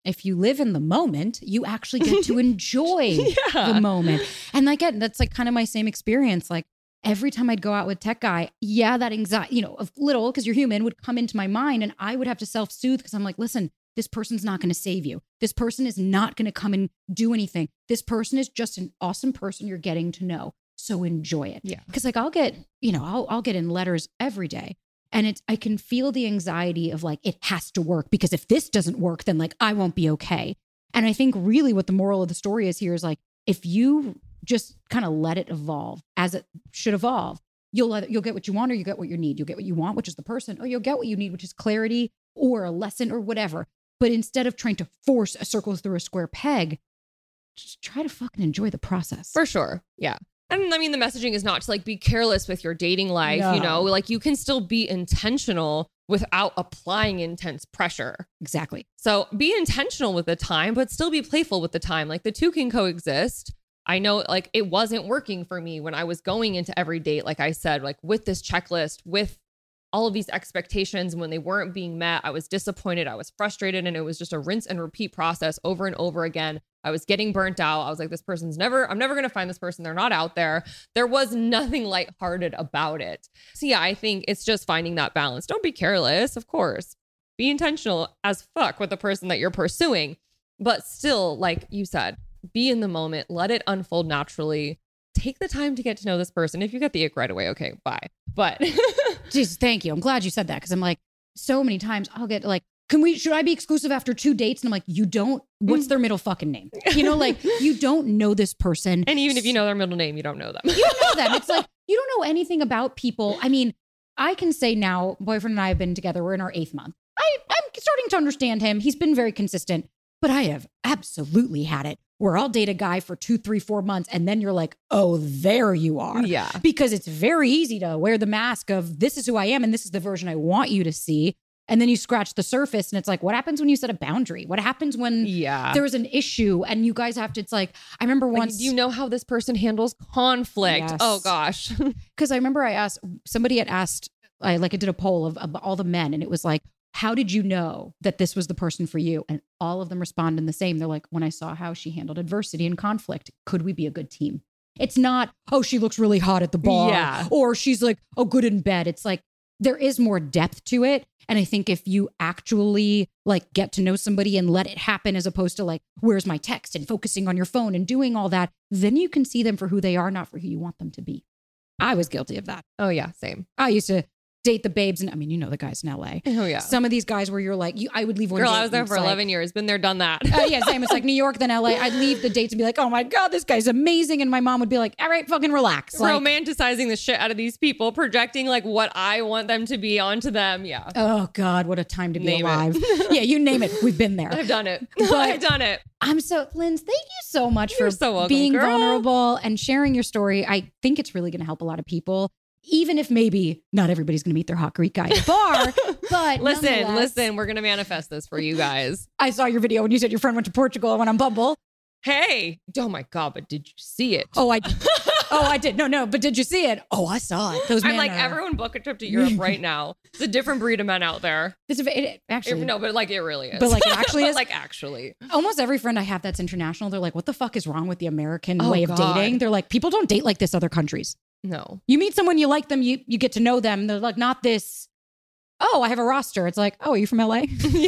if you live in the moment, you actually get to enjoy Yeah. the moment. And again, that's like kind of my same experience. Like every time I'd go out with tech guy, yeah, that anxiety, you know, a little, because you're human, would come into my mind and I would have to self-soothe because I'm like, listen, this person's not going to save you. This person is not going to come and do anything. This person is just an awesome person you're getting to know. So enjoy it. Yeah. Because like I'll get, you know, I'll I'll get in letters every day. And it's I can feel the anxiety of like, it has to work because if this doesn't work, then like I won't be okay. And I think really what the moral of the story is here is like, if you just kind of let it evolve as it should evolve, you'll let, you'll get what you want or you get what you need. You'll get what you want, which is the person, or you'll get what you need, which is clarity or a lesson or whatever. But instead of trying to force a circle through a square peg, just try to fucking enjoy the process. For sure. Yeah. And I mean, the messaging is not to like be careless with your dating life, No. you know, like you can still be intentional without applying intense pressure. Exactly. So be intentional with the time, but still be playful with the time. Like the two can coexist. I know like it wasn't working for me when I was going into every date, like I said, like with this checklist, with all of these expectations. And when they weren't being met, I was disappointed. I was frustrated. And it was just a rinse and repeat process over and over again. I was getting burnt out. I was like, this person's never, I'm never going to find this person. They're not out there. There was nothing lighthearted about it. So yeah, I think it's just finding that balance. Don't be careless, of course. Be intentional as fuck with the person that you're pursuing. But still, like you said, be in the moment. Let it unfold naturally. Take the time to get to know this person. If you get the ick right away, okay, bye. But Jesus, thank you. I'm glad you said that because I'm like, so many times I'll get like, can we, should I be exclusive after two dates? And I'm like, you don't, what's their middle fucking name? You know, like you don't know this person. And even if you know their middle name, you don't know them. You don't know them. It's like, you don't know anything about people. I mean, I can say now, boyfriend and I have been together. We're in our eighth month. I, I'm starting to understand him. He's been very consistent, but I have absolutely had it where I'll date a guy for two, three, four months. And then you're like, oh, there you are. Yeah. Because it's very easy to wear the mask of this is who I am. And this is the version I want you to see. And then you scratch the surface and it's like, what happens when you set a boundary? What happens when Yeah. there's an issue and you guys have to, it's like, I remember Like, once. do you know how this person handles conflict? Yes. Oh gosh. Because I remember I asked, somebody had asked, I like I did a poll of, of all the men and it was like, how did you know that this was the person for you? And all of them responded the same. They're like, when I saw how she handled adversity and conflict, could we be a good team? It's not, oh, she looks really hot at the bar. Yeah. Or she's like, oh, good in bed. It's like, there is more depth to it. And I think if you actually like get to know somebody and let it happen, as opposed to like, where's my text and focusing on your phone and doing all that, then you can see them for who they are, not for who you want them to be. I was guilty of that. Oh yeah, same. I used to date the babes. And I mean, you know, the guys in L A. Oh yeah. Some of these guys where you're like, you, I would leave one Girl, date I was there and for it's like- eleven years. Been there, done that. Uh, yeah, same. It's like New York, then L A. I'd leave the dates and be like, oh my God, this guy's amazing. And my mom would be like, all right, fucking relax. Like, Romanticizing the shit out of these people, projecting like what I want them to be onto them. Yeah. oh God, what a time to be Name it. alive. Yeah, you name it. We've been there. I've done it. But- I've done it. I'm so, Linz, thank you so much You're for so welcome, being girl. vulnerable and sharing your story. I think it's really going to help a lot of people, even if maybe not everybody's going to meet their hot Greek guy at a bar. But Listen, nonetheless, listen, we're going to manifest this for you guys. I saw your video when you said your friend went to Portugal and went on Bumble. Hey. Oh my God, but did you see it? Oh, I Oh, I did. No, no, but did you see it? Oh, I saw it. Those I'm men like, are- everyone book a trip to Europe right now. It's a different breed of men out there. It's a, it, actually, It- no, but like it really is. But, like, it actually But, is? like actually. almost every friend I have that's international, they're like, what the fuck is wrong with the American Oh, way of God. dating? They're like, people don't date like this other countries. No. You meet someone, you like them, you you get to know them. They're like, not this, oh, I have a roster. It's like, oh, are you from L A?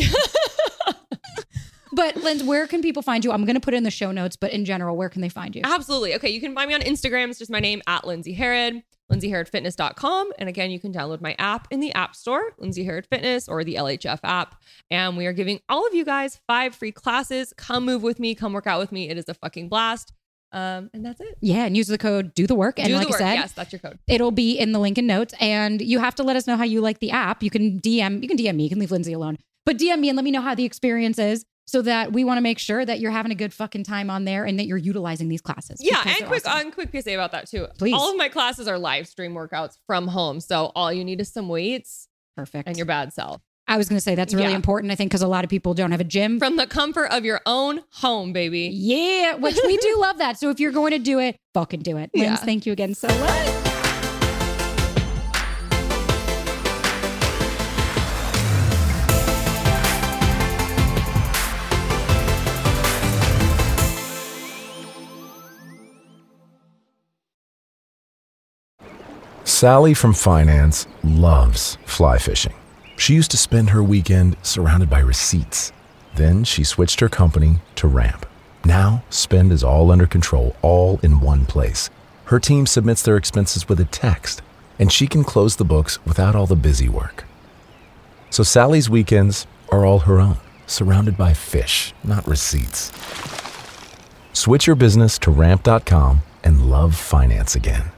But Linz, where can people find you? I'm going to put it in the show notes, but in general, where can they find you? Absolutely. Okay, you can find me on Instagram. It's just my name, at Lindsay Herod, lindsay herod fitness dot com. And again, you can download my app in the App Store, Lindsay Herod Fitness, or the L H F app. And we are giving all of you guys five free classes. Come move with me. Come work out with me. It is a fucking blast. Um, and that's it. Yeah, and use the code do the work. And Do like the work. I said, Yes, that's your code. it'll be in the link in notes. And you have to let us know how you like the app. You can D M, you can D M me, you can leave Lindsay alone. But D M me and let me know how the experience is, so that we want to make sure that you're having a good fucking time on there and that you're utilizing these classes. Yeah, because and they're quick awesome. on quick P S A about that too. Please. All of my classes are live stream workouts from home. So all you need is some weights Perfect. and your bad self. I was going to say that's really Yeah. important, I think, because a lot of people don't have a gym. From the comfort of your own home, baby. Yeah, which we do love that. So if you're going to do it, fucking do it. Yeah. Linz, thank you again so much. Sally from finance loves fly fishing. She used to spend her weekend surrounded by receipts. Then she switched her company to Ramp. Now, spend is all under control, all in one place. Her team submits their expenses with a text, and she can close the books without all the busy work. So Sally's weekends are all her own, surrounded by fish, not receipts. Switch your business to ramp dot com and love finance again.